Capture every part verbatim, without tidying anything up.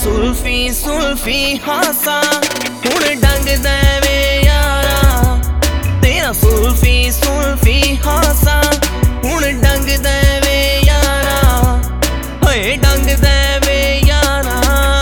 सुल्फी सुल्फी हासा हुण डंगदा वे यारा, तेरा सुल्फी सुल्फी हासा हुण डंगदा वे यारा, होए डंगदा वे यारा।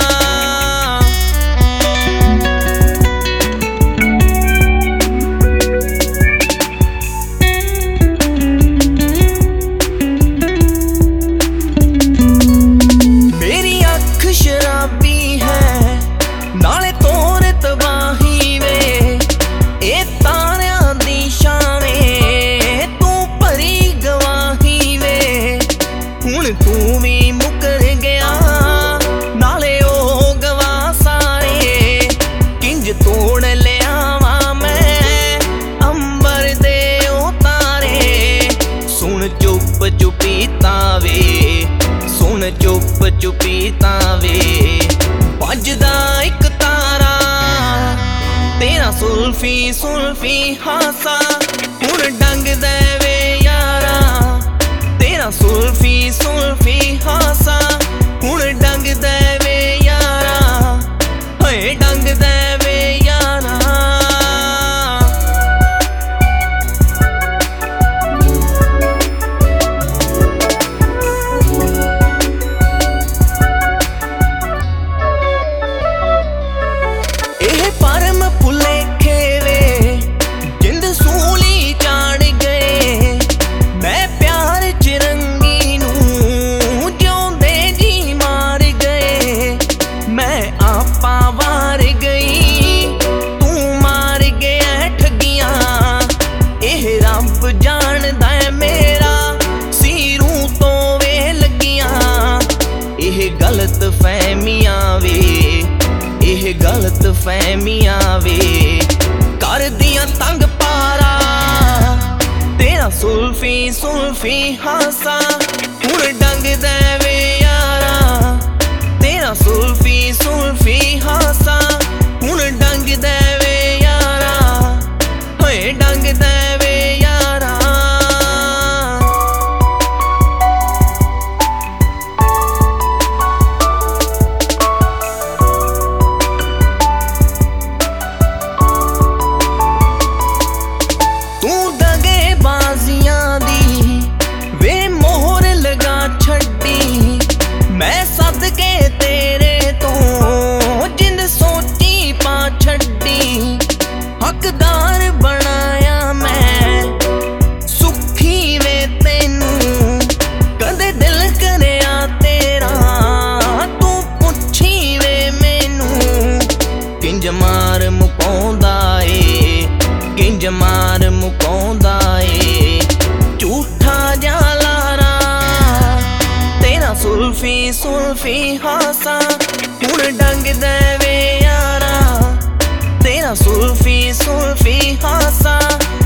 मेरी अख शराबी है नाले तोर तबाही वे, ए तारियां दी शाने तू भरी गवाही वे। हुण तू भी मुकर गया नाले ओ गवा सारे, किंज तोड़ लियावा मैं अंबर दे ओ तारे। सुन चुप चुपीता वे, सुन चुप चुपीता वे, भजदा इक तारा तेरा सुल्फी सुल्फी हासा हुण डंगदा वे यारा, तेरा सुल्फी सुल्फी हासा हुण डंगदा वे यारा, होए डंगदा वे यारा। एह परम भुलेखे वे जिंद सूली चाड़ गए, मैं प्यार चिरंगी नूं जिउंदे जी मार गए। मैं आपा वार गई तू मार गया ठगियां, एह रब जानदा है मेरा सीरूं तो वे लगियां। एह गलत फहमियां वे, एह गलत फहमियां वे कर दियां तंग पारा, तेरा सुल्फी सुल्फी हासा हुण डंगदा वे यारा, तेरा सुल्फी सुल्फी हासा हुण डंगदा वे यारा, होए डंगदा वे यारा। तू दगे बाजियां दी वे मोहर लगा छड्डी, मैं सदके तेरे तो जिंद सोची पा छड्डी। हकदार बनाया मैं सुखी वे तेनू, कदे दिल करया तेरा तू पुछी वे मैनू। किंज मार मुकाउंदा ए, किंज मार मुकाउंदा ए झूठा जा लारा, तेरा सुल्फी सुल्फी हासा हुण डंगदा वे यारा, तेरा सुल्फी सुल्फी हासा